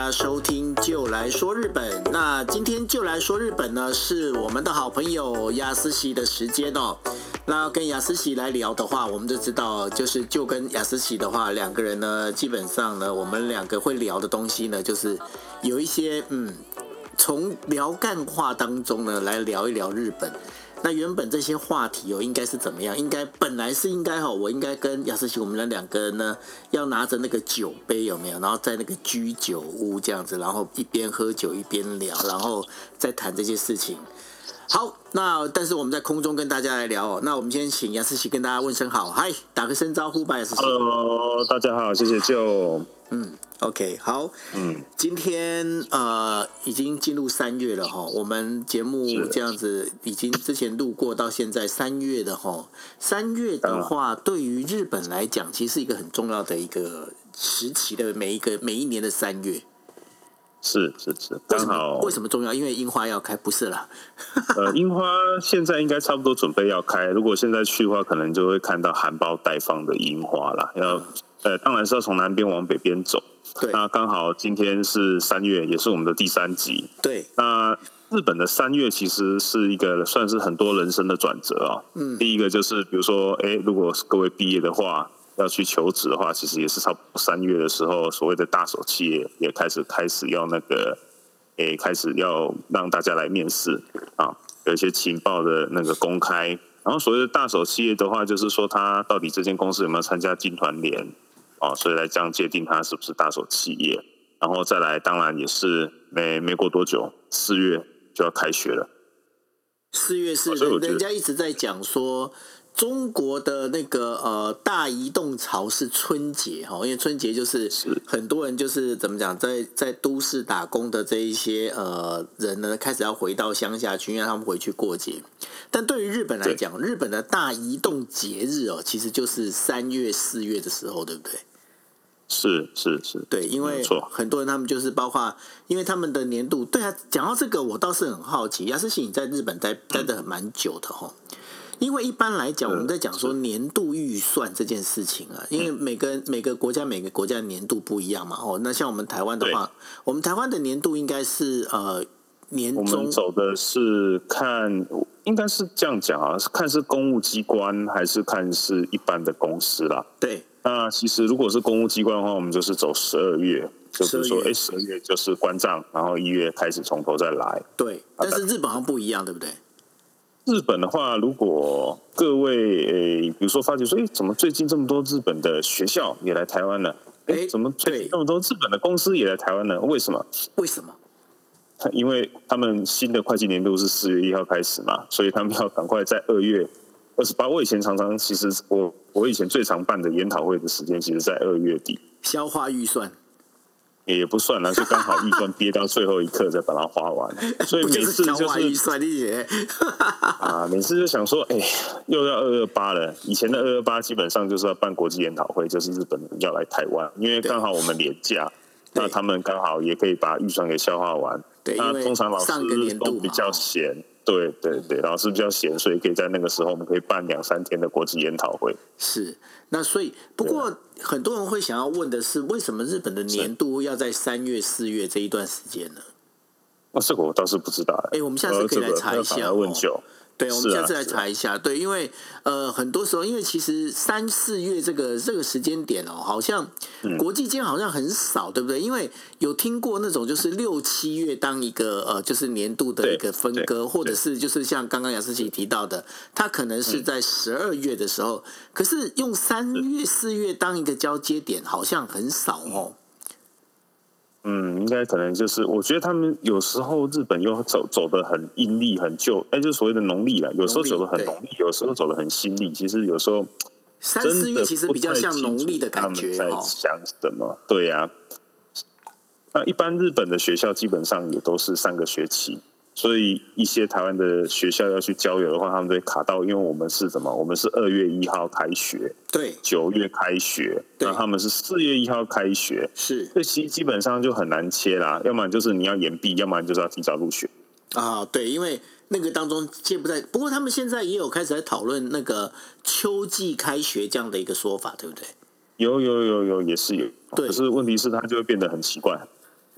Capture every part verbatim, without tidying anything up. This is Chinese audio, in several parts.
家收听就来说日本。那今天就来说日本呢，是我们的好朋友亚斯喜的时间哦。那跟亚斯喜来聊的话，我们就知道，就是就跟亚斯喜的话，两个人呢，基本上呢，我们两个会聊的东西呢，就是有一些嗯，从聊干话当中呢，来聊一聊日本。那原本这些话题哦，应该是怎么样？应该本来是应该哈，我应该跟亚斯喜我们两个人呢，要拿着那个酒杯有没有？然后在那个居酒屋这样子，然后一边喝酒一边聊，然后再谈这些事情。好，那但是我们在空中跟大家来聊哦。那我们先请亚斯喜跟大家问声好，嗨，打个声招呼吧，亚斯喜。 Hello， 大家好，谢谢就。 嗯 ，OK， 好，嗯，今天呃已经进入三月了哈，我们节目这样子已经之前录过到现在三月的哈，三月的话对于日本来讲，其实是一个很重要的一个时期的每一个每一年的三月。 是是是，刚好为什么重要？因为樱花要开，不是啦。 呃，樱花现在应该差不多准备要开，如果现在去的话，可能就会看到含苞待放的樱花啦。要呃，当然是要从南边往北边走。 对， 那刚好今天是三月，也是我们的第三集。 对， 那日本的三月其实是一个算是很多人生的转折啊。嗯，第一个就是比如说，哎，如果各位毕业的话，要去求职的话，其实也是差不多三月的时候，所谓的大手企业也开始开始要那个，诶，开始要让大家来面试啊，有一些情报的那个公开。然后所谓的大手企业的话，就是说它到底这间公司有没有参加金团联啊，所以来这样界定它是不是大手企业。然后再来，当然也是没没过多久，四月就要开学了。 四月是人家一直在讲说。中国的那个呃大移动潮是春节哈，因为春节就是很多人就是怎么讲，在在都市打工的这一些呃人呢，开始要回到乡下去，因为他们回去过节。但对于日本来讲，日本的大移动节日哦，其实就是三月四月的时候，对不对？ 是是是， 对，因为很多人他们就是包括，因为他们的年度，对啊，讲到这个，我倒是很好奇，亚斯喜你在日本待待的蛮久的哈。因为一般来讲，我们在讲说年度预算这件事情啊，因为每个每个国家每个国家的年度不一样嘛。哦，那像我们台湾的话，我们台湾的年度应该是呃年中， 我们走的是看，应该是这样讲啊，看是公务机关还是看是一般的公司啦。 对。 那其实如果是公务机关的话，我们就是走十二月，就比如说，哎，十二月就是关账，然后一月开始从头再来。 对，但是日本好像不一样，对不对？ 日本的话，如果各位诶，比如说发觉说，哎，怎么最近这么多日本的学校也来台湾了？哎，怎么最近这么多日本的公司也来台湾了？为什么？ 为什么？ 因为他们新的会计年度是四月一号开始嘛，所以他们要赶快在二月二十八。我以前常常，其实我我以前最常办的研讨会的时间，其实在二月底。 消化预算。 也不算了，就刚好预算憋到最后一刻再把它花完，所以每次就是预算的啊，每次就想说，哎，又要二二八了。以前的二二八基本上就是要办国际研讨会，就是日本人要来台湾，因为刚好我们连假，那他们刚好也可以把预算给消化完。 对， 那通常老师都比较闲，对对对，老师比较闲，所以可以在那个时候我们可以办两三天的国际研讨会。 是，那所以不过很多人会想要问的是，为什么日本的年度要在三月、四月这一段时间呢？ 哦，这个我倒是不知道。 哎，我们下次可以来查一下。 问九。 对，我们下次来查一下。对，因为呃，很多时候，因为其实三四月这个这个时间点哦，好像国际间好像很少，对不对？因为有听过那种就是六七月当一个呃，就是年度的一个分割，或者是就是像刚刚亚斯喜提到的，它可能是在十二月的时候，可是用三月四月当一个交接点，好像很少哦。 嗯，应该可能就是，我觉得他们有时候日本又走走的很阴历、很旧，哎，就是所谓的农历了。有时候走的很农历，有时候走的很新历。其实有时候三四月其实比较像农历的感觉。 他们在想什么？对呀、啊。那一般日本的学校基本上也都是三个学期。所以一些台湾的学校要去交流的话，他们都会卡到，因为我们是什么？我们是二月一号开学， 对， 九月开学，那他们是四月一号开学， 是， 所以其实基本上就很难切啦。要么就是你要延毕，要么就是要提早入学啊。对，因为那个当中切不在，不过他们现在也有开始在讨论那个秋季开学这样的一个说法，对不对？ 有有有有也是有，可是问题是它就会变得很奇怪。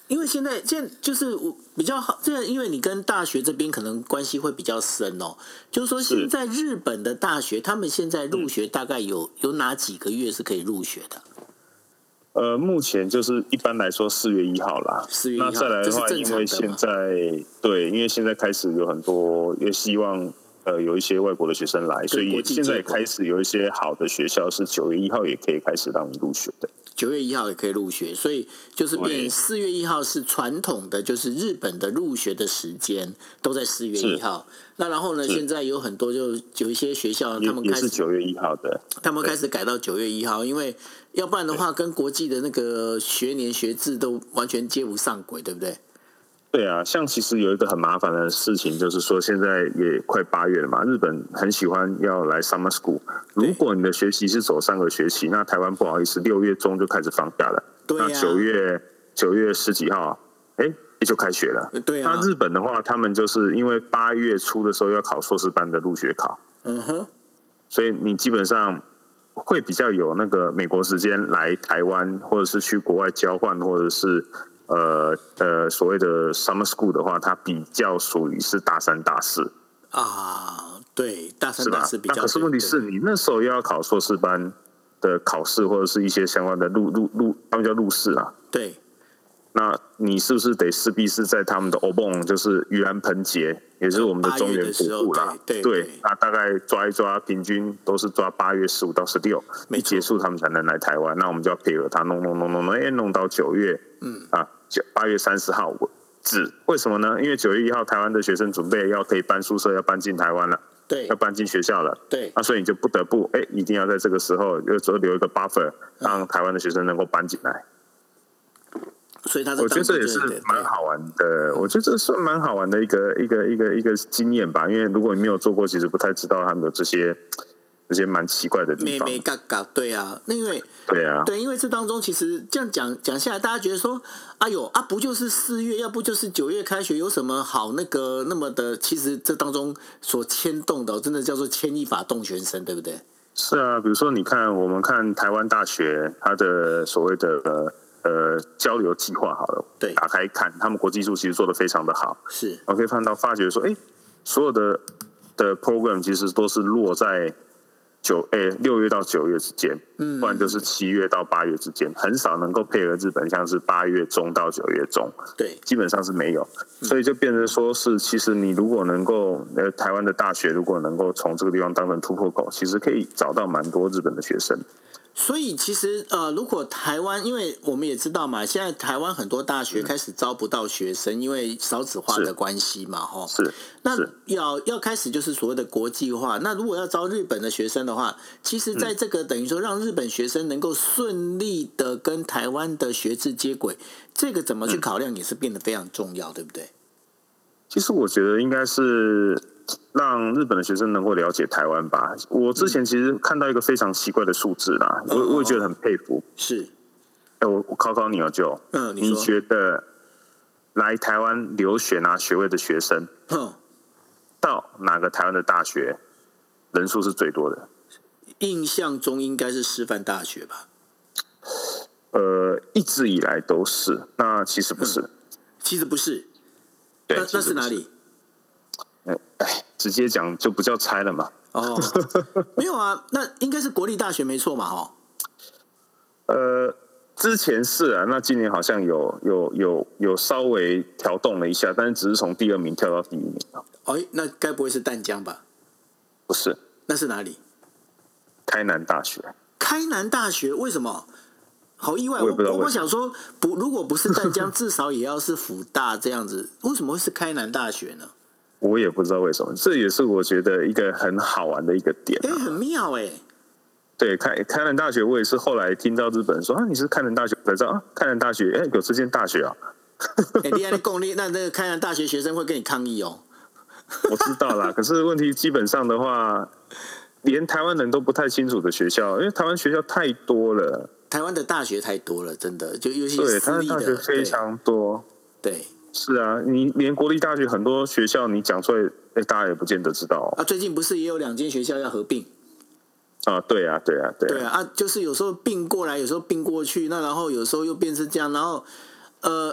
因为现在现在就是我比较好，这因为你跟大学这边可能关系会比较深哦。就是说，现在日本的大学，他们现在入学大概有、嗯、有哪几个月是可以入学的？ 呃，目前就是一般来说四月一号啦。 四月一号， 那再来的话，因为现在对，因为现在开始有很多也希望呃有一些外国的学生来，所以现在开始有一些好的学校是九月一号也可以开始让你入学的。 九月一号也可以入学，所以就是变四月一号是传统的，就是日本的入学的时间都在四月一号。那然后呢，现在有很多就有一些学校，他们开始也是九月一号的， 他们开始改到九月一号，因为要不然的话，跟国际的那个学年学制都完全接不上轨，对不对？ 对啊，像其实有一个很麻烦的事情，就是说现在也快八月了嘛，日本很喜欢要来 summer school。如果你的学习是走三个学期，那台湾不好意思，六月中就开始放假了。 对啊， 那九月九月十几号，哎，也就开学了。 对啊。 那日本的话，他们就是因为八月初的时候要考硕士班的入学考， 嗯哼， 所以你基本上会比较有那个美国时间来台湾，或者是去国外交换，或者是。呃呃，所谓的 summer school 的话，它比较属于是大三、大四啊，对，大三、大四比较。 那可是问题是你那时候要考硕士班的考试，或者是一些相关的入入入，他们叫入试啊。 对。 那你是不是得势必是在他们的 Obon， 就是盂兰盆节，也是我们的中元普渡啦？ 对， 对，那大概抓一抓，平均都是抓八月十五到十六，一结束他们才能来台湾。那我们就要配合他弄弄弄弄弄，哎，弄到九月，嗯啊，八月三十号止。为什么呢？因为九月一号台湾的学生准备要可以搬宿舍，要搬进台湾了。 对， 要搬进学校了， 对， 那所以你就不得不哎，一定要在这个时候又留一个 buffer， 让台湾的学生能够搬进来。 所以他我觉得这也是蛮好玩的，我觉得这算蛮好玩的一个一个一个一个经验吧。因为如果你没有做过，其实不太知道他们的这些这些蛮奇怪的地方。 妹妹嘎嘎，对啊，那因为对啊， 对，因为这当中其实这样讲讲下来，大家觉得说，哎呦啊，不就是四月，要不就是九月开学，有什么好那个那么的？其实这当中所牵动的，真的叫做牵一发动全身，对不对？ 是啊，比如说你看，我们看台湾大学它的所谓的呃。呃，交流计划好了， 对， 打开看，他们国际处其实做得非常的好， 是， 我可以看到发觉说，哎，所有的的 program 其实都是落在九哎六月到九月之间，嗯，不然就是七月到八月之间，很少能够配合日本，像是八月中到九月中， 对， 基本上是没有，所以就变成说是，其实你如果能够呃台湾的大学如果能够从这个地方当成突破口，其实可以找到蛮多日本的学生。 所以其实呃，如果台湾，因为我们也知道嘛，现在台湾很多大学开始招不到学生，嗯、因为少子化的关系嘛，哈。 是。 那要要开始就是所谓的国际化。那如果要招日本的学生的话，其实在这个等于说让日本学生能够顺利的跟台湾的学制接轨，这个怎么去考量也是变得非常重要，对不对？ 其实我觉得应该是。让日本的学生能够了解台湾吧。我之前其实看到一个非常奇怪的数字啦，嗯、我我也觉得很佩服。 是， 哎，我我考考你哦，就， 嗯，你, 你觉得来台湾留学拿学位的学生， 嗯， 到哪个台湾的大学人数是最多的？ 印象中应该是师范大学吧？ 呃，一直以来都是，那其实不是，嗯、 其实不是， 对， 那那是哪里？ 哎，直接讲就不叫猜了嘛。 哦，没有啊，那应该是国立大学没错嘛，哈。 呃，之前是啊，那今年好像有有有有稍微调动了一下，但是只是从第二名跳到第一名啊。 哦，那该不会是淡江吧？ 不是， 那是哪里？ 开南大学。 开南大学为什么？好意外， 我我, 我想说，不，如果不是淡江，至少也要是辅大这样子，为什么会是开南大学呢？ 我也不知道为什么，这也是我觉得一个很好玩的一个点、啊。 哎、欸，很妙哎、欸。 对，开开南大学，我也是后来听到日本人说啊，你是开南大学，才知道啊，开南大学，哎、欸，有这间大学啊。 哎、欸，你按共立，那那个开南大学学生会跟你抗议哦。 我知道啦，可是问题基本上的话，连台湾人都不太清楚的学校，因为台湾学校太多了， 台湾的大学太多了，真的，就尤其对， 私立的， 台湾大学非常多， 对。 是啊，你连国立大学很多学校你讲出来，哎，大家也不见得知道、哦、 啊。最近不是也有两间学校要合并啊？对啊，对啊，对啊。 对啊，啊，就是有时候并过来，有时候并过去，那然后有时候又变成这样，然后呃，哎，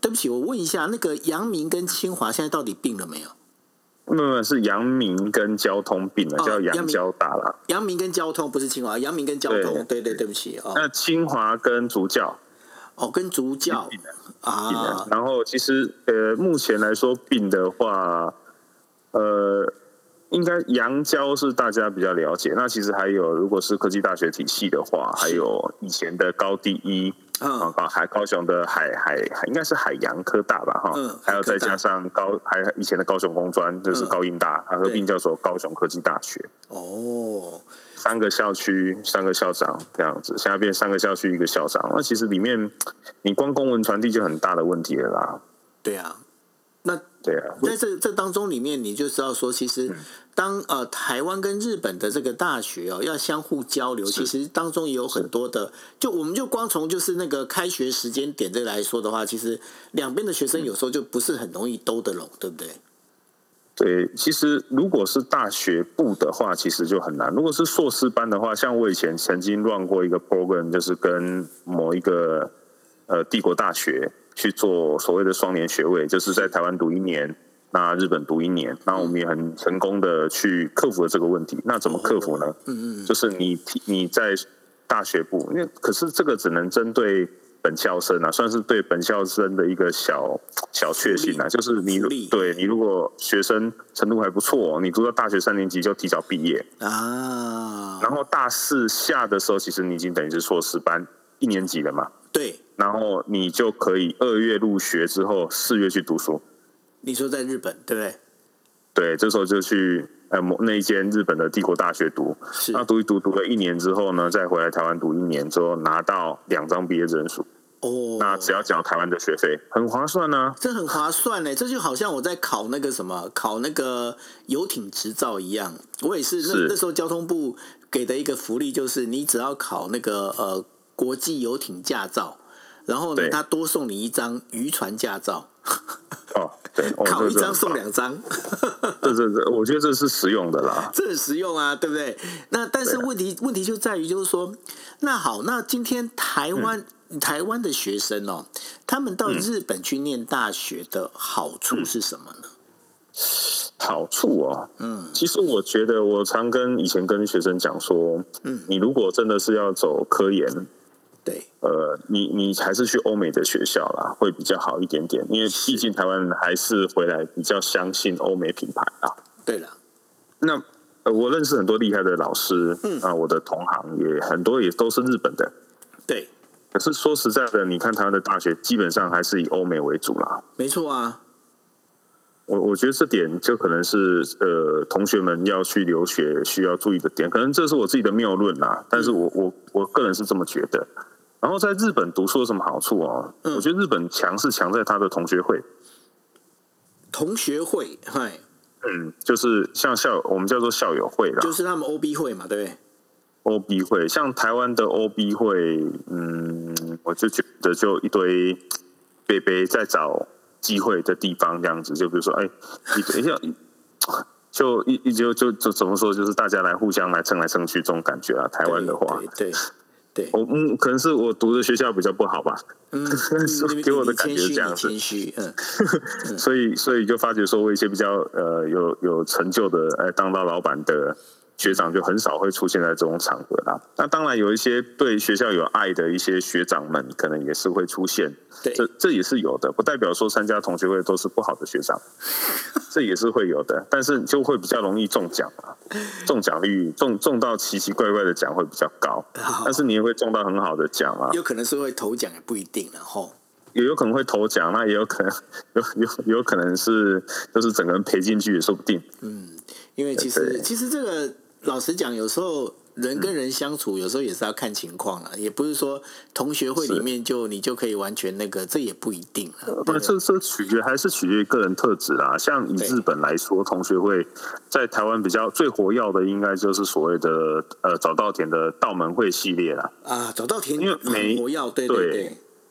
对不起，我问一下，那个阳明跟清华现在到底并了没有？ 没有，是阳明跟交通并了， 哦叫阳交大啦。 阳明跟交通不是清华，阳明跟交通，对 对, 对，对不起哦。 那清华跟竹教， 哦，跟竹教啊。 然后其实呃，目前来说并的话，呃。应该阳交是大家比较了解，那其实还有，如果是科技大学体系的话，还有以前的高第一，嗯，海高雄的海海海应该是海洋科大吧，哈，嗯，还有再加上高还以前的高雄工专，就是高应大，它合并叫做高雄科技大学。哦，三个校区，三个校长这样子，现在变三个校区一个校长，那其实里面你光公文传递就很大的问题了啦。 对啊。那对啊， 在这这当中里面，你就知道说，其实当呃台湾跟日本的这个大学哦要相互交流，其实当中也有很多的，就我们就光从就是那个开学时间点这来说的话，其实两边的学生有时候就不是很容易兜得拢，对不对？ 对，其实如果是大学部的话，其实就很难。如果是硕士班的话，像我以前曾经 run 过一个 program， 就是跟某一个呃帝国大学去做所谓的双年学位，就是在台湾读一年，那日本读一年，那我们也很成功的去克服了这个问题。那怎么克服呢？嗯嗯，就是你你在大学部，因为可是这个只能针对本校生啊，算是对本校生的一个小小确幸啊，就是你对你如果学生程度还不错，你读到大学三年级就提早毕业啊，然后大四下的时候，其实你已经等于是硕士班一年级了嘛。 对， 然后你就可以二月入学之后，四月去读书。 你说在日本对不对？ 对，这时候就去呃那一间日本的帝国大学读，那读一读读了一年之后呢，再回来台湾读一年之后，拿到两张毕业证书。哦，那只要缴台湾的学费，很划算呢、啊。 这很划算呢，这就好像我在考那个什么，考那个游艇执照一样。我也是那是那时候交通部给的一个福利，就是你只要考那个呃。国际游艇驾照，然后呢，他多送你一张渔船驾照。 哦，对，哦、 考一张送两张。 这这这，我觉得这是实用的啦。 这很实用啊，对不对？那但是问题问题就在于，就是说，那好，那今天台湾、嗯、台湾的学生哦，他们到日本去念大学的好处是什么呢？ 好处哦，嗯，其实我觉得，我常跟以前跟学生讲说，嗯，你如果真的是要走科研， 对， 呃，你你还是去欧美的学校啦，会比较好一点点，因为毕竟台湾人还是回来比较相信欧美品牌啊。 对了， 那、呃、我认识很多厉害的老师，嗯啊，我的同行也很多也都是日本的， 对。 可是说实在的，你看台湾的大学基本上还是以欧美为主啦。 没错啊。 我我觉得这点就可能是呃同学们要去留学需要注意的点，可能这是我自己的谬论啦，但是我我我个人是这么觉得。然后在日本读书有什么好处哦？嗯、我觉得日本强是强在他的同学会。 同学会，嗨， 嗯，就是像校友，我们叫做校友会啦， 就是他们 O B 会嘛，对不对 ？O B 会，像台湾的 O B 会，嗯，我就觉得就一堆贝贝在找机会的地方，这样子，就比如说，哎，你等一下，就一一就就就怎么说，就是大家来互相来蹭来蹭去这种感觉啊。台湾的话， 对对， 我嗯，可能是我读的学校比较不好吧，嗯，给我的感觉是这样子， 谦虚，嗯， 所以所以就发觉说，我一些比较呃有有成就的，呃，当到老板的学长就很少会出现在这种场合啦。那当然有一些对学校有爱的一些学长们，可能也是会出现。这这也是有的，不代表说参加同学会都是不好的学长，这也是会有的，但是就会比较容易中奖啊，中奖率中中到奇奇怪怪的奖会比较高，但是你也会中到很好的奖啊， 有可能是会头奖也不一定，然后也有可能会头奖，那也有可能有有有可能是就是整个人赔进去也说不定。 嗯，因为其实其实这个老实讲，有时候人跟人相处，有时候也是要看情况了，也不是说同学会里面就你就可以完全那个，这也不一定了。 那这这取决还是取决于个人特质啦。像以日本来说，同学会在台湾比较最活跃的，应该就是所谓的呃早稻田的道门会系列啦。 啊，早稻田因为每活跃，对对对。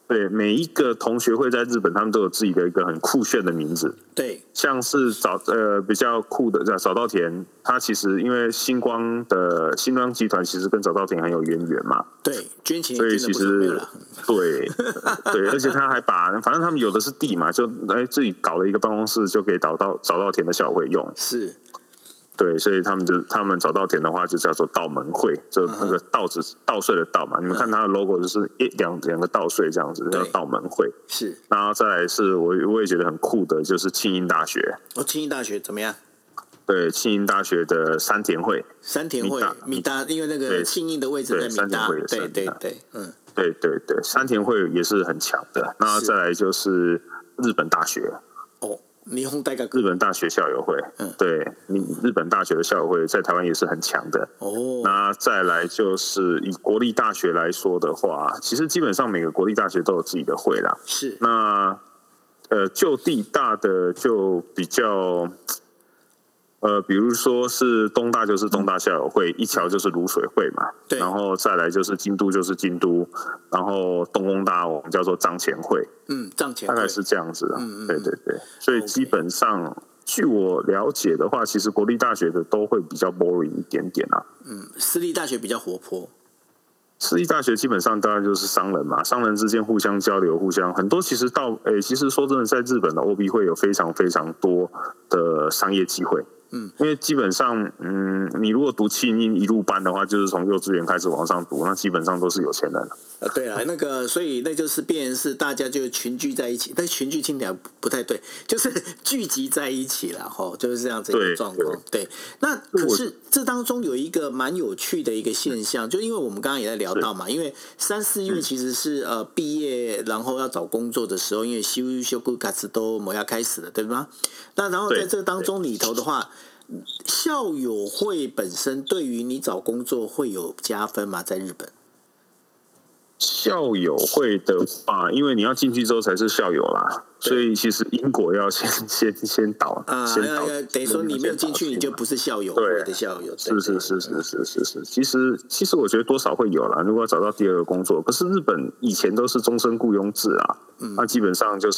对，每一个同学会在日本，他们都有自己的一个很酷炫的名字。 对， 像是早呃比较酷的，早稻田，它其实因为星光的星光集团其实跟早稻田很有渊源嘛。 对，捐钱所以其实对对，而且他还把反正他们有的是地嘛，就哎自己搞了一个办公室，就给早稻早稻田的校友会用。 是。 对，所以他们就他们早稻田的话就叫做稻门会，就那个稻子稻穗的稻嘛。你们看它的 logo 就是一两两个稻穗这样子，叫稻门会。 是， 然后再来是我我也觉得很酷的，就是庆应大学。 哦，庆应大学怎么样？ 对，庆应大学的山田会。 山田会，米大，因为那个庆应的位置在米大。对对对，嗯， 对对对，山田会也是很强的。那再来就是日本大学。 哦。日本大学日本大学校友会，嗯，对，日本大学的校友会在台湾也是很强的。哦，那再来就是以国立大学来说的话，其实基本上每个国立大学都有自己的会啦。 是， 那呃，就地大的就比较。呃，比如说是东大就是东大校友会，一桥就是卤水会嘛， 对， 然后再来就是京都就是京都，然后东工大我们叫做张前会， 嗯，张前会大概是这样子啊， 嗯嗯对对对，所以基本上、okay. 据我了解的话，其实国立大学的都会比较 boring 一点点啊， 嗯，私立大学比较活泼。 私立大学基本上当然就是商人嘛，商人之间互相交流，互相很多其实到诶，其实说真的，在日本的 O B 会有非常非常多的商业机会。嗯，因为基本上，嗯，你如果读庆应一路班的话，就是从幼稚园开始往上读，那基本上都是有钱人了。 呃，对啊，那个，所以那就是变成是大家就群聚在一起，但群聚听起来不太对，就是聚集在一起了，吼，就是这样子一个状况。对，那可是这当中有一个蛮有趣的一个现象，就因为我们刚刚也在聊到嘛，因为三四月其实是呃毕业，然后要找工作的时候，因为修修古卡斯都某要开始了，对吗？那然后在这当中里头的话。校友会本身对于你找工作会有加分吗？在日本， 校友会的话，因为你要进去之后才是校友啦，所以其实因果要先先先导啊，先导。 等于说你没有进去，你就不是校友会的校友。 是是是是是是是。其实其实我觉得多少会有啦。如果要找到第二个工作，可是日本以前都是终身雇佣制啊，嗯、那基本上就是，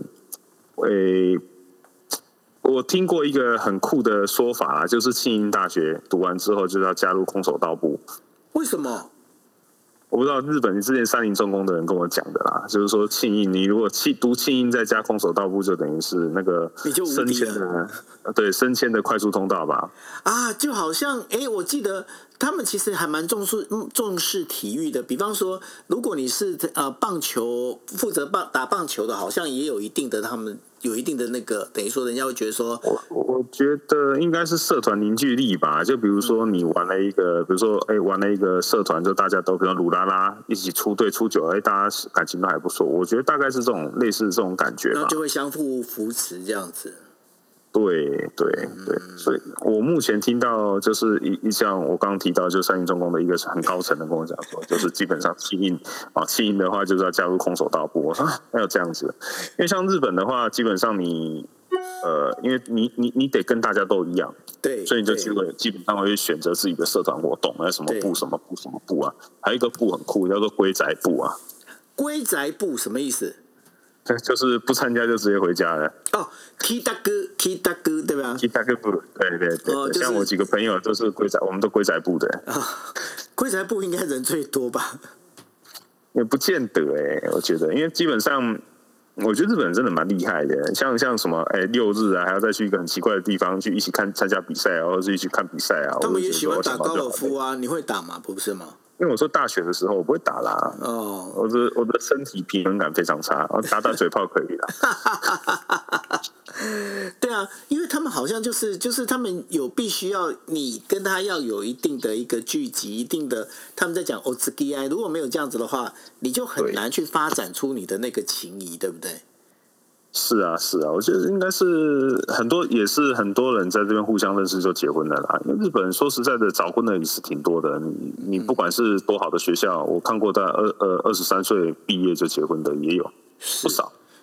诶、欸。我听过一个很酷的说法啦，就是庆应大学读完之后就要加入空手道部。 为什么？ 我不知道，日本之前三菱重工的人跟我讲的啦，就是说庆应，你如果读庆应再加空手道部，就等于是那个升迁的，对升迁的快速通道吧。 啊，就好像哎，我记得他们其实还蛮重视重视体育的，比方说，如果你是呃棒球负责棒打棒球的，好像也有一定的他们。有一定的那个，等于说人家会觉得说， 我我觉得应该是社团凝聚力吧。就比如说你玩了一个，比如说哎、欸、玩了一个社团，就大家都比如说鲁拉拉一起出队出久了，哎、欸、大家感情都还不错。我觉得大概是这种类似这种感觉吧， 然后就会相互扶持这样子。 对对对，所以我目前听到就是一一像我刚刚提到，就三菱重工的一个很高层的跟我讲说，就是基本上庆应啊，庆应的话就是要加入空手道部。我说还有这样子，因为像日本的话，基本上你呃，因为你你你得跟大家都一样， 对， 所以你就基本基本上会选择自己的社团活动，那什么部什么部什么部啊，还有一个部很酷，叫做龟宅部啊。 龟宅部什么意思？ 就是不参加就直接回家了。 哦 ，Kitaku，Kitaku 对吧 ？Kitaku 部，对对对、哦就是，像我几个朋友都是龟宅，我们都龟宅部的。 哦、龟宅部应该人最多吧？ 也不见得哎、欸，我觉得，因为基本上，我觉得日本人真的蛮厉害的。像像什么哎、欸、六日啊，还要再去一个很奇怪的地方去一起看参加比赛啊，或者是一起看比赛啊。 他们也喜欢打高尔夫啊，你会打吗？不是吗？ 因为我说大学的时候我不会打啦，哦，我的我的身体平衡感非常差，我打打嘴炮可以啦。 对啊，因为他们好像就是就是他们有必须要你跟他要有一定的一个聚集，一定的他们在讲 O Z G I， 如果没有这样子的话，你就很难去发展出你的那个情谊，对不对？ 是啊，是啊，我觉得应该是很多，也是很多人在这边互相认识就结婚了啦。因为日本人说实在的，早婚的也是挺多的。你你不管是多好的学校，我看过在二呃二十三岁毕业就结婚的也有不少。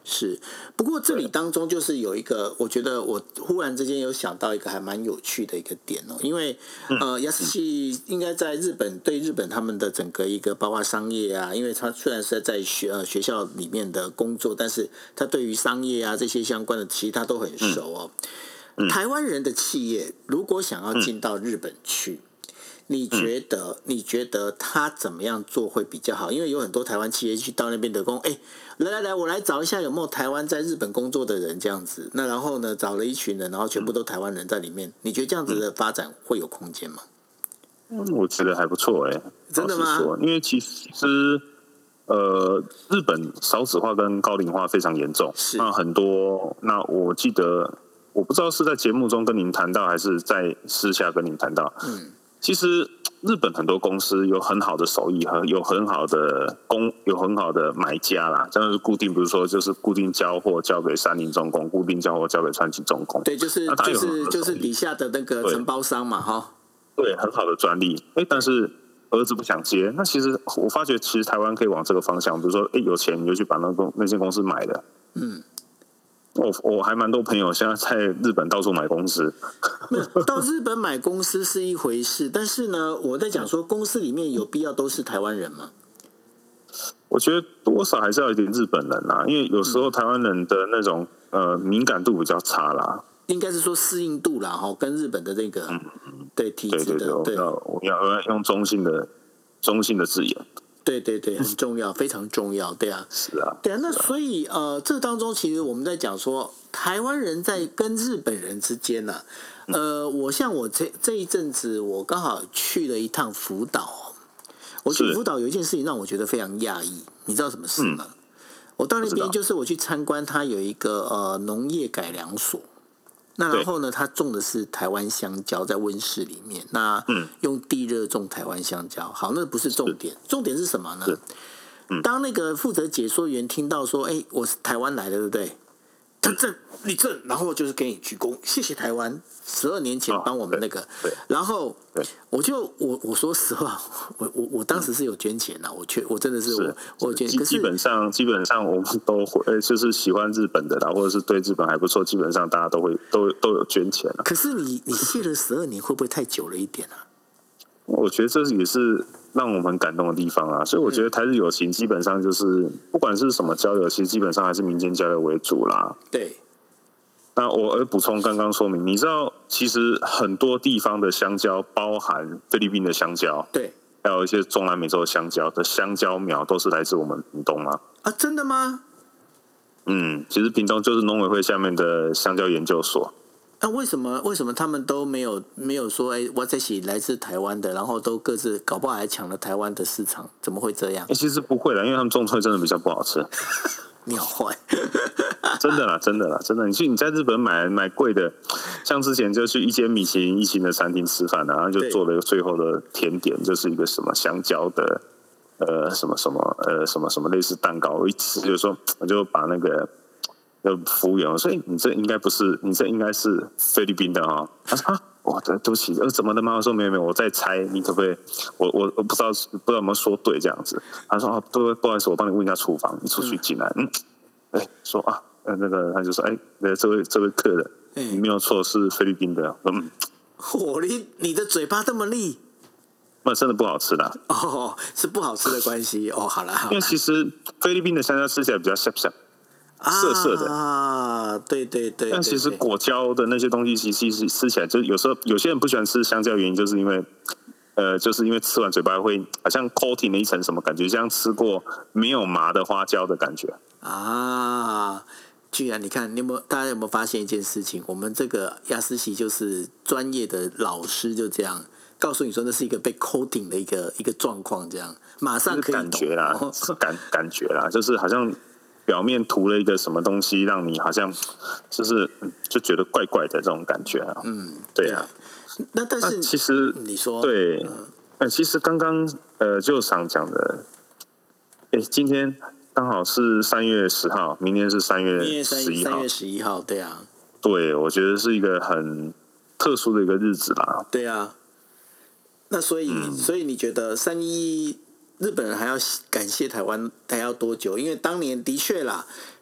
是，不过这里当中就是有一个，我觉得我忽然之间有想到一个还蛮有趣的一个点哦，因为呃，雅思系应该在日本对日本他们的整个一个包括商业啊，因为他虽然是在学呃学校里面的工作，但是他对于商业啊这些相关的，其实他都很熟哦。台湾人的企业如果想要进到日本去，你觉得、嗯、你觉得他怎么样做会比较好？因为有很多台湾企业去到那边的工，哎，来来来，我来找一下有没有台湾在日本工作的人这样子。那然后呢，找了一群人，然后全部都台湾人在里面。你觉得这样子的发展会有空间吗？ 我觉得还不错哎、欸， 真的吗？ 因为其实呃，日本少子化跟高龄化非常严重，那很多，那我记得我不知道是在节目中跟您谈到，还是在私下跟您谈到，嗯。其实日本很多公司有很好的手艺和有很好的工有很好的买家啦，这样是固定，比如说就是固定交货交给三菱重工，固定交货交给川崎重工， 对，就是就是就是底下的那个承包商嘛，哈， 对，很好的专利，哎，但是儿子不想接，那其实我发觉其实台湾可以往这个方向，比如说，哎，有钱你就去把那公那间公司买了，嗯。我我还蛮多朋友现在在日本到处买公司， 到日本买公司是一回事，但是呢，我在讲说公司里面有必要都是台湾人吗？ 我觉得多少还是要有点日本人啦，因为有时候台湾人的那种呃敏感度比较差啦， 应该是说适应度啦，哈，跟日本的那个、嗯、对体制的， 对对对，对我要我要用中性的中性的字眼。 对对对，很重要，非常重要，对啊， 是啊， 对啊。那所以呃，这当中其实我们在讲说，台湾人在跟日本人之间呢、啊，呃，我像我这这一阵子，我刚好去了一趟福岛，我去福岛有一件事情让我觉得非常讶异，你知道什么事吗？嗯、我到那边就是我去参观，它有一个呃农业改良所。那然后呢，他种的是台湾香蕉，在温室里面。那用地热种台湾香蕉，好，那不是重点，重点是什么呢？当那个负责解说员听到说：“哎，我是台湾来的，对不对？”他这立正，然后就是给你鞠躬，谢谢台湾十二年前帮我们那个。然后我就我我说实话，我我我当时是有捐钱的，我捐我真的是我我捐。可是基本上基本上我们都会，就是喜欢日本的啦，或者是对日本还不错，基本上大家都会都都有捐钱啦。 可是你你谢了十二年，会不会太久了一点啊？ 我觉得这也是让我们感动的地方啊，所以我觉得台日友情基本上就是不管是什么交流，其实基本上还是民间交流为主啦。 对。 那我而补充刚刚说明，你知道其实很多地方的香蕉，包含菲律宾的香蕉， 对， 还有一些中南美洲的香蕉的香蕉苗，都是来自我们屏东吗？ 啊，真的吗？ 嗯，其实屏东就是农委会下面的香蕉研究所。 那、啊、为什么为什么他们都没有没有说哎，我这些来自台湾的，然后都各自搞不好还抢了台湾的市场？怎么会这样？ 欸、其实不会啦，因为他们种出来真的比较不好吃。 你好坏， 真的啦，真的啦，真的。你去你在日本买买贵的，像之前就去一间米其林一星的餐厅吃饭，然后就做了最后的甜点，就是一个什么香蕉的呃什么什么呃什么什么类似蛋糕。我一吃就说，我就把那个。服务员，我说：“欸、你这应该不是，你这应该是菲律宾的哈、哦。”他说：“啊，我对不起，呃，怎么的吗？”我说：“没有没有，我在猜，你可不可以？我我我不知道不知道有没有说对这样子。”他说：“啊，不不好意思，我帮你问一下厨房，你出去进来。”嗯，哎、欸，说啊，呃，那个他就说：“哎、欸，这位这位客人，你没有错，是菲律宾的。”嗯， 嚯，你你的嘴巴这么利。 那真的不好吃的、啊、 哦，是不好吃的关系哦。好了，好啦， 因为其实菲律宾的香蕉吃起来比较涩涩。涩涩的啊，对对 对, 对。 但其实果胶的那些东西，其实吃起来就有时候有些人不喜欢吃香蕉，原因就是因为，呃，就是因为吃完嘴巴会好像 coating 了一层什么感觉，像吃过没有麻的花椒的感觉啊。居然你看，你有没有大家有没有发现一件事情？我们这个亚斯奇就是专业的老师，就这样告诉你说，那是一个被 coating 的一个一个状况，这样马上可以懂感觉啦，是感感觉啦，就是好像。表面涂了一个什么东西，让你好像就是就觉得怪怪的这种感觉啊。嗯，对啊。 那但是其实你说对，嗯，其实刚刚呃就想讲的，哎，今天刚好是三月十号，明天是三月十一号。 三月十一号，对啊。 对，我觉得是一个很特殊的一个日子啦。 对啊。那所以，嗯、所以你觉得三一？日本人还要感谢台湾还要多久？因为当年的确啦，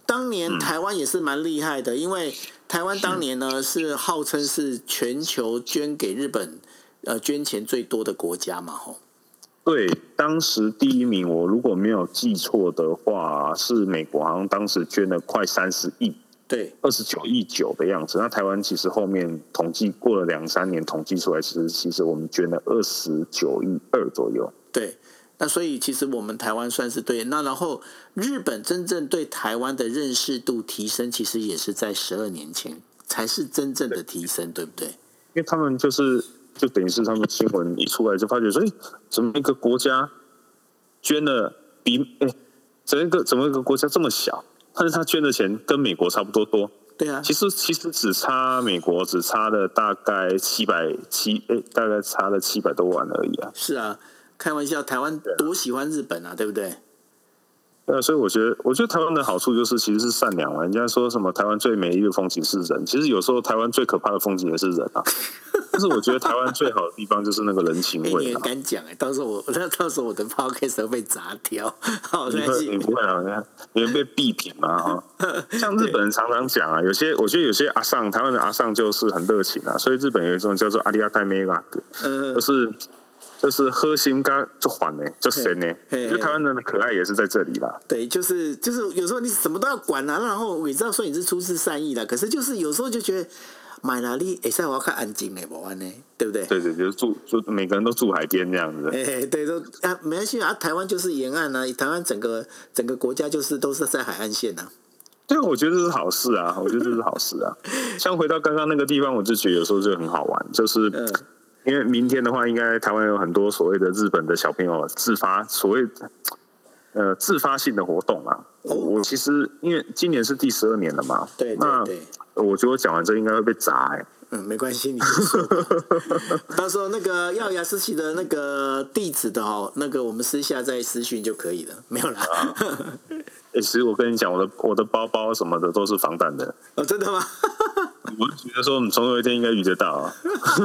当年台湾也是蛮厉害的，因为台湾当年呢是号称是全球捐给日本呃捐钱最多的国家嘛，吼。 对，当时第一名，我如果没有记错的话，是美国，好像当时捐了快三十亿， 对， 二十九亿九的样子。那台湾其实后面统计过了两三年，统计出来，其实其实我们捐了二十九亿二左右。 对，那所以其实我们台湾算是对。那然后日本真正对台湾的认识度提升，其实也是在十二年前才是真正的提升， 对, 对不对？ 因为他们就是。就等于是他们新闻一出来就发觉说，哎，怎么一个国家捐了比哎，怎么一个怎么一个国家这么小，但是他捐的钱跟美国差不多多。 对啊， 其实其实只差美国只差了大概七百七哎，大概差了七百多万而已啊。 是啊，开玩笑，台湾多喜欢日本啊，对不对？ 对啊，所以我觉得，我觉得台湾的好处就是其实是善良啊。人家说什么台湾最美丽的风景是人，其实有时候台湾最可怕的风景也是人啊。但是我觉得台湾最好的地方就是那个人情味、啊。 欸、你很敢讲哎、欸，到时候我那到时候我的 podcast 会被砸掉。好， 你会你不会啊？你会被毙品嘛？哈，像日本人常常讲啊，有些我觉得有些阿桑，台湾的阿桑就是很热情啊，所以日本有一种叫做阿里亚泰梅拉格，就是。就是喝心肝就缓呢，就神呢。我觉得台湾人的可爱也是在这里啦。 对，就是就是有时候你什么都要管啊，然后我也知道说你是出自善意的，可是就是有时候就觉得买哪里哎，现在我要看安静哎，不玩呢，对不对？ 对对，就是住住每个人都住海边这样子。 哎，对，都啊没关系啊，台湾就是沿岸啊，台湾整个整个国家就是都是在海岸线啊。 对，我觉得这是好事啊，我觉得这是好事啊。像回到刚刚那个地方，我就觉得有时候就很好玩，就是。嗯因为明天的话，应该台湾有很多所谓的日本的小朋友自发所谓呃自发性的活动啊。哦、我其实因为今年是第十二年了嘛， 对对对， 那我觉得我讲完这应该会被砸哎、欸。 嗯，没关系，你说。到时候那个要雅思系的那个地址的哦，那个我们私下再私讯就可以了，没有啦。啊欸、其实我跟你讲，我的我的包包什么的都是防弹的。 哦，真的吗？ 我觉得说，我们总有一天应该遇得到啊，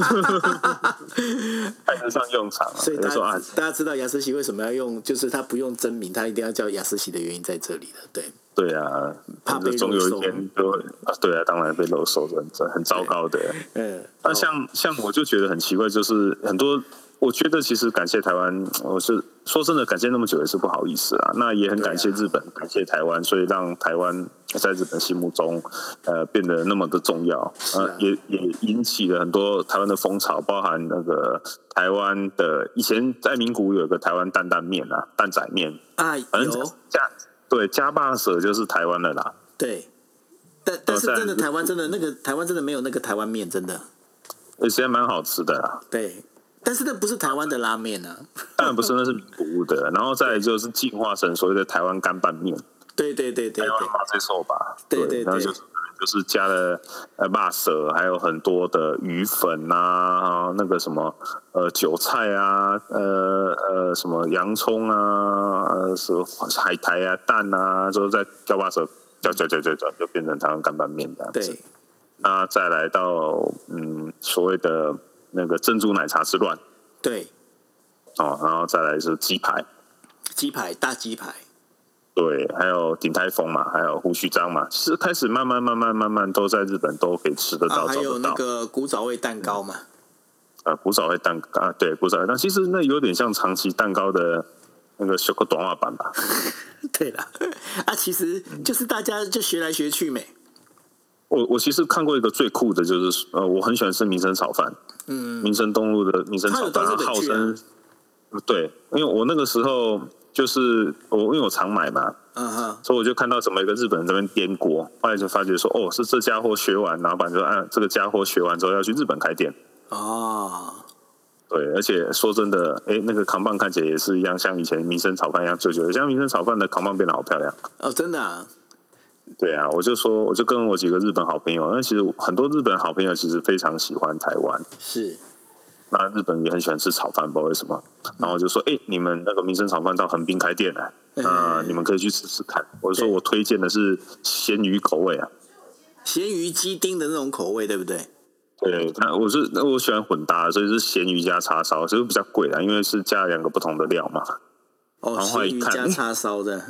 派得上用场啊。 所以大家、啊、大家知道雅思系为什么要用，就是他不用真名，他一定要叫雅思系的原因在这里的，对。 对啊， 怕被总有一天就会啊，对啊，当然被漏收的很很糟糕的。嗯，那像像我就觉得很奇怪，就是很多。我觉得其实感谢台湾，我是说真的，感谢那么久也是不好意思啊。那也很感谢日本，感谢台湾，所以让台湾在日本心目中，呃，变得那么的重要。呃，也也引起了很多台湾的风潮，包含那个台湾的以前在名古屋有个台湾担担面啊，担仔面啊，有加对加霸舍就是台湾的啦。 对，但但是真的台湾真的那个台湾真的没有那个台湾面，真的， 而且蛮好吃的啦。 对。但是那不是台湾的拉面啊， 当然不是，那是名古屋的。然后再来就是进化成所谓的台湾干拌面， 对对对对， 台湾麻醉寿吧， 对对对， 然后就是就是加了呃辣蛇，还有很多的鱼粉啊，那个什么呃韭菜啊，呃呃什么洋葱啊，呃什么海苔啊、蛋啊，之后再叫辣蛇搅搅搅搅搅，就变成台湾干拌面这样子。 对， 那再来到嗯所谓的。那个珍珠奶茶之乱， 对， 哦，然后再来是鸡排， 鸡排大鸡排， 对，还有鼎泰丰嘛，还有胡须章嘛，其实开始慢慢慢慢慢慢都在日本都可以吃得到， 啊、还有那个古早味蛋糕嘛， 啊，古早味蛋糕啊，对，古早味蛋糕，其实那有点像长崎蛋糕的那个小个短化版吧， 对啦，啊，其实就是大家就学来学去没。 我我其实看过一个最酷的，就是呃，我很喜欢吃民生炒饭，嗯，民生东路的民生炒饭，号称，对，因为我那个时候就是我因为我常买嘛，嗯哼，所以我就看到怎么一个日本人在那边颠锅，后来就发觉说，哦，是这家伙学完，老板就按这个家伙学完之后要去日本开店，哦，对，而且说真的，哎，那个扛棒看起来也是一样，像以前民生炒饭一样旧旧的，像民生炒饭的扛棒变得好漂亮， 哦，真的啊。 对啊，我就说，我就跟我几个日本好朋友，那其实很多日本好朋友其实非常喜欢台湾， 是， 那日本也很喜欢吃炒饭，不知道为什么。然后我就说，哎、欸，你们那个民生炒饭到横滨开店了，那、呃、你们可以去试试看。我就说我推荐的是咸鱼口味啊， 咸鱼鸡丁的那种口味，对不对？ 对，那我是那我喜欢混搭，所以是咸鱼加叉烧，所以比较贵啦，因为是加两个不同的料嘛。 哦，咸鱼加叉烧的。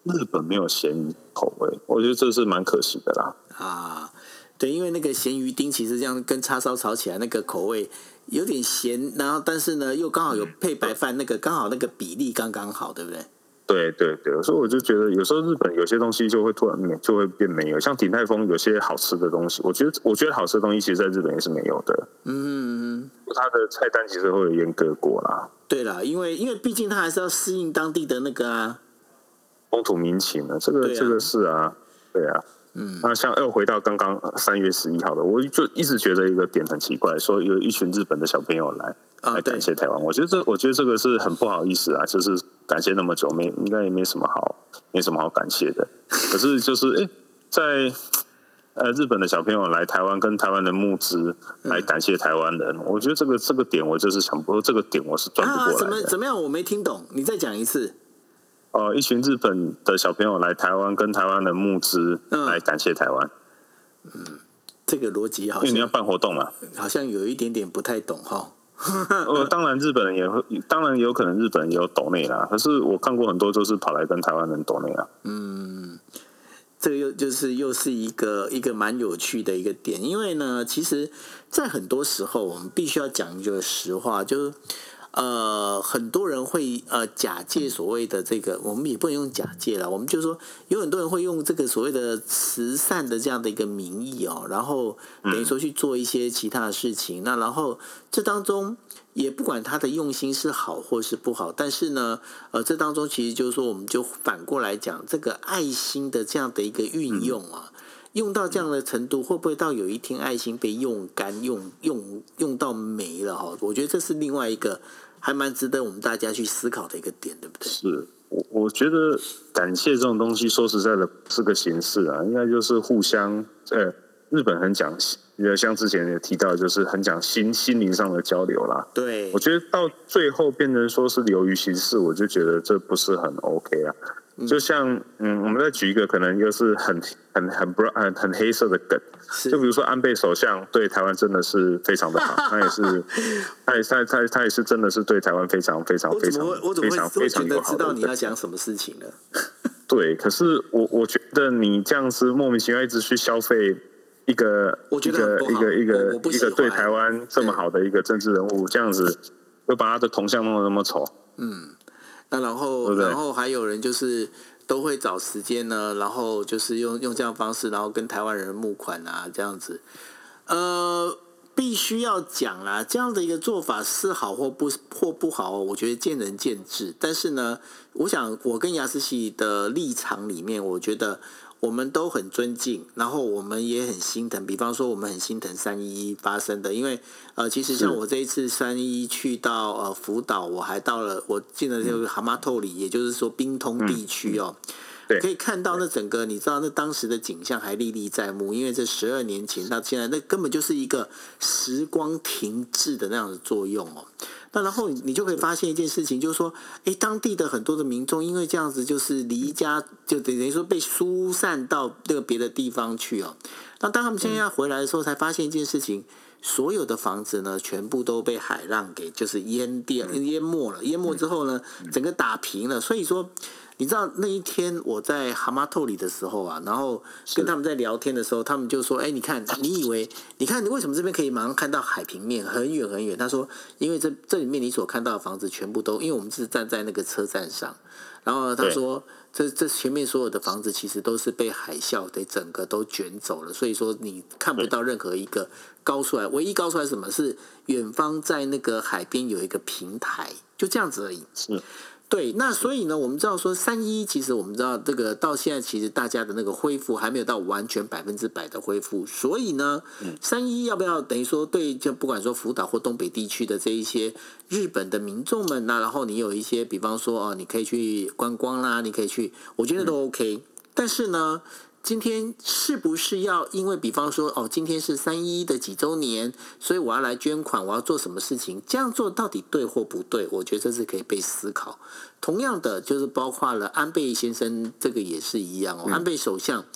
日本没有咸鱼口味，我觉得这是蛮可惜的啦。 啊，对，因为那个咸鱼丁其实这样跟叉烧炒起来，那个口味有点咸，然后但是呢又刚好有配白饭，那个刚好那个比例刚刚好，对不对？ 对对对，所以我就觉得有时候日本有些东西就会突然没就会变没有，像鼎泰丰有些好吃的东西，我觉得我觉得好吃的东西其实在日本也是没有的。嗯，它的菜单其实会有严格过啦。 对啦，因为因为毕竟它还是要适应当地的那个啊风土民情啊，这个、啊、这个是啊，对啊。嗯，那像又回到刚刚三月十一号的，我就一直觉得一个点很奇怪，说有一群日本的小朋友来、啊、来感谢台湾，我觉得这我觉得这个是很不好意思啊，就是感谢那么久，没应该也没什么好没什么好感谢的。可是就是哎，在呃日本的小朋友来台湾跟台湾的募资来感谢台湾人，嗯、我觉得这个这个点我就是想不这个点我是转不过来的。啊、 怎么怎么样？我没听懂，你再讲一次。 呃，一群日本的小朋友来台湾，跟台湾的募资来感谢台湾。 嗯，这个逻辑好像因为你要办活动嘛， 好像有一点点不太懂哈。 呃，当然日本人也会，当然有可能日本人也有抖内啦。可是我看过很多都是跑来跟台湾人抖内啊。 嗯，这个又就是又是一个一个蛮有趣的一个点，因为呢，其实，在很多时候我们必须要讲一个实话，就是。呃，很多人会呃假借所谓的这个，我们也不能用假借了，我们就说有很多人会用这个所谓的慈善的这样的一个名义哦，然后等于说去做一些其他的事情，那然后这当中也不管他的用心是好或是不好，但是呢，呃，这当中其实就是说，我们就反过来讲，这个爱心的这样的一个运用啊。用到这样的程度，会不会到有一天爱心被用干、用用用到没了哈？我觉得这是另外一个还蛮值得我们大家去思考的一个点，对不对？ 是，我我觉得感谢这种东西，说实在的是个形式啊，应该就是互相，呃，日本很讲，像之前也提到，就是很讲心心灵上的交流啦。 对， 我觉得到最后变成说是流于形式，我就觉得这不是很 OK 啊。就像嗯，我们再举一个可能又是很很很很很黑色的梗，就比如说安倍首相对台湾真的是非常的好，他也是，他也他他他也是真的是对台湾非常非常非常非常非常友好的。 知道你要讲什么事情了？ 对，可是我我觉得你这样子莫名其妙一直去消费一个一个一个一个一个对台湾这么好的一个政治人物，这样子又把他的铜像弄得那么丑， 嗯。那然后，对对然后还有人就是都会找时间呢，然后就是用用这样的方式，然后跟台湾人募款啊，这样子。呃，必须要讲啦，这样的一个做法是好或不或不好，我觉得见仁见智。但是呢，我想我跟雅思喜的立场里面，我觉得我们都很尊敬，然后我们也很心疼。比方说，我们很心疼三一一发生的，因为呃，其实像我这一次三一一去到呃福岛，我还到了，我进了这个蛤蟆透里，也就是说冰通地区哦。嗯可以看到那整个，你知道那当时的景象还历历在目，因为这十二年前到现在，那根本就是一个时光停滞的那样的作用哦。那然后你就可以发现一件事情，就是说，哎，当地的很多的民众因为这样子，就是离家，就等于说被疏散到那个别的地方去哦。那当他们现在要回来的时候，才发现一件事情。所有的房子呢，全部都被海浪给就是淹掉、淹没了。淹没之后呢，整个打平了。所以说，你知道那一天我在蛤蟆透里的时候啊，然后跟他们在聊天的时候，他们就说：“哎，你看，你以为你看你为什么这边可以马上看到海平面很远很远？”他说：“因为这这里面你所看到的房子全部都，因为我们是站在那个车站上。”然后他说。这这前面所有的房子其实都是被海啸给整个都卷走了，所以说你看不到任何一个高出来，唯一高出来什么是远方在那个海边有一个平台，就这样子而已。 是， 对。那所以呢，我们知道说三一，其实我们知道这个到现在其实大家的那个恢复还没有到完全百分之百的恢复，所以呢，三一要不要等于说对，就不管说福岛或东北地区的这一些日本的民众们那然后你有一些，比方说哦，你可以去观光啦，你可以去，我觉得都 OK、嗯。但是呢，今天是不是要因为比方说哦，今天是三一的几周年，所以我要来捐款，我要做什么事情？这样做到底对或不对？我觉得这是可以被思考。同样的，就是包括了安倍先生，这个也是一样哦。嗯、安倍首相。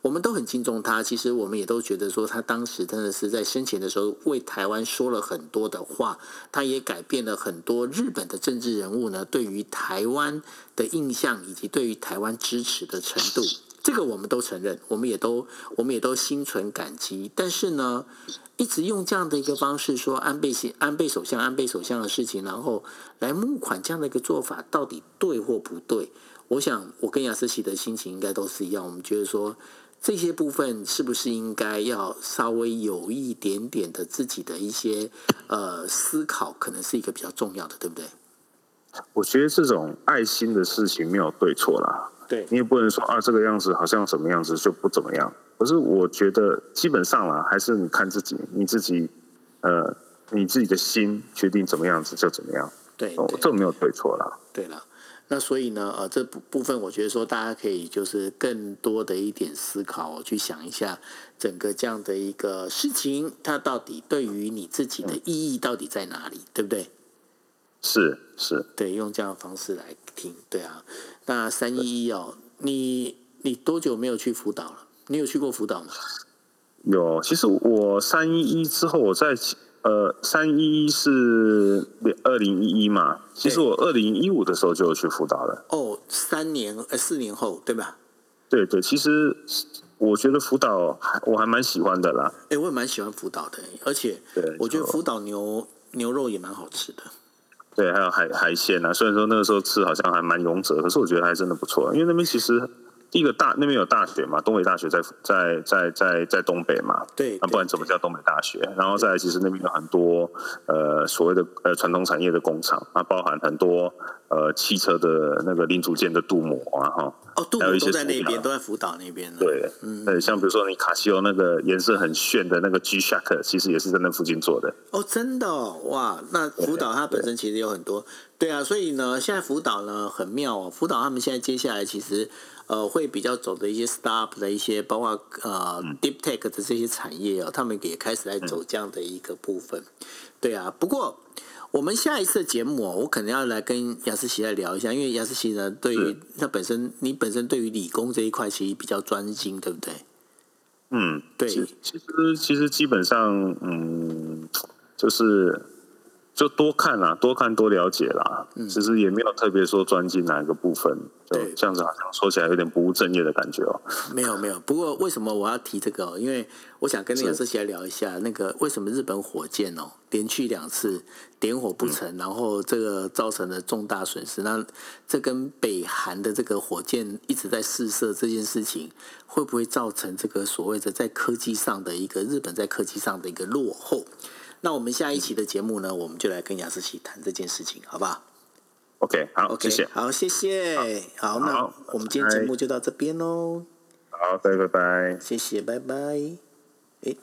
我们都很敬重他。其实我们也都觉得说，他当时真的是在生前的时候为台湾说了很多的话，他也改变了很多日本的政治人物呢对于台湾的印象以及对于台湾支持的程度。这个我们都承认，我们也都我们也都心存感激。但是呢，一直用这样的一个方式说安倍安倍首相安倍首相的事情，然后来募款这样的一个做法，到底对或不对？我想我跟亚斯奇的心情应该都是一样，我们觉得说这些部分是不是应该要稍微有一点点的自己的一些呃思考，可能是一个比较重要的，对不对？ 我觉得这种爱心的事情没有对错啦。 对， 你也不能说啊，这个样子好像什么样子就不怎么样。可是我觉得基本上啦，还是你看自己，你自己，呃，你自己的心决定怎么样子就怎么样。 对， 哦，这没有对错啦。 对了，那所以呢，呃，这部分我觉得说大家可以就是更多的一点思考，去想一下整个这样的一个事情，它到底对于你自己的意义到底在哪里，对不对？ 是是， 对，用这样的方式来听，对啊。那三一一哦，你你多久没有去福岛了？你有去过福岛吗？ 有，其实我三一一之后，我在呃三一一是二零一一嘛，其实我二零一五的时候就有去福岛了。 哦，三年呃四年后对吧？ 对对，其实我觉得福岛我还蛮喜欢的啦。 哎，我也蛮喜欢福岛的，而且我觉得福岛牛牛肉也蛮好吃的。 对，还有海海鲜啊，虽然说那个时候吃好像还蛮勇者，可是我觉得还真的不错，因为那边其实第一个大那边有大学嘛，东北大学在在在在在东北嘛， 对， 那不然怎么叫东北大学？然后再来，其实那边有很多呃所谓的呃传统产业的工厂，啊，包含很多呃汽车的那个零组件的镀膜啊，哈。 哦，镀膜都在那边，都在福岛那边。 对，嗯，对，像比如说你卡西欧那个颜色很炫的那个 G-Shock， 其实也是在那附近做的。 哦，真的哦，哇！那福岛它本身其实有很多，对啊，所以呢，现在福岛呢很妙哦。福岛他们现在接下来其实呃会比较走的一些 startup 的一些，包括呃 deep tech 的这些产业哦，他们也开始在走这样的一个部分。对啊，不过。我们下一次的节目哦，我可能要来跟亚斯奇来聊一下，因为亚斯奇呢，对于他本身，你本身对于理工这一块其实比较专精，对不对？ 嗯， 对。 其实其实基本上，嗯，就是就多看啦，多看多了解啦。嗯，其实也没有特别说专精哪一个部分，就这样子好像说起来有点不务正业的感觉哦。 没有没有，不过为什么我要提这个哦？因为我想跟亚斯奇来聊一下，那个为什么日本火箭哦连续两次点火不成，嗯、然后这个造成了重大损失。那这跟北韩的这个火箭一直在试射这件事情，会不会造成这个所谓的在科技上的一个日本在科技上的一个落后？那我们下一期的节目呢，我们就来跟亚斯奇谈这件事情，好不好 ？OK， 好 ，OK， 谢谢， 好，谢谢，好，好那我们今天节目就到这边喽。 好，拜拜拜， 谢谢，拜拜。哎，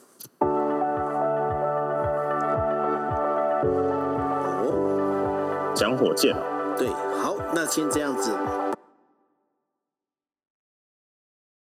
讲火箭， 对，好，那先这样子。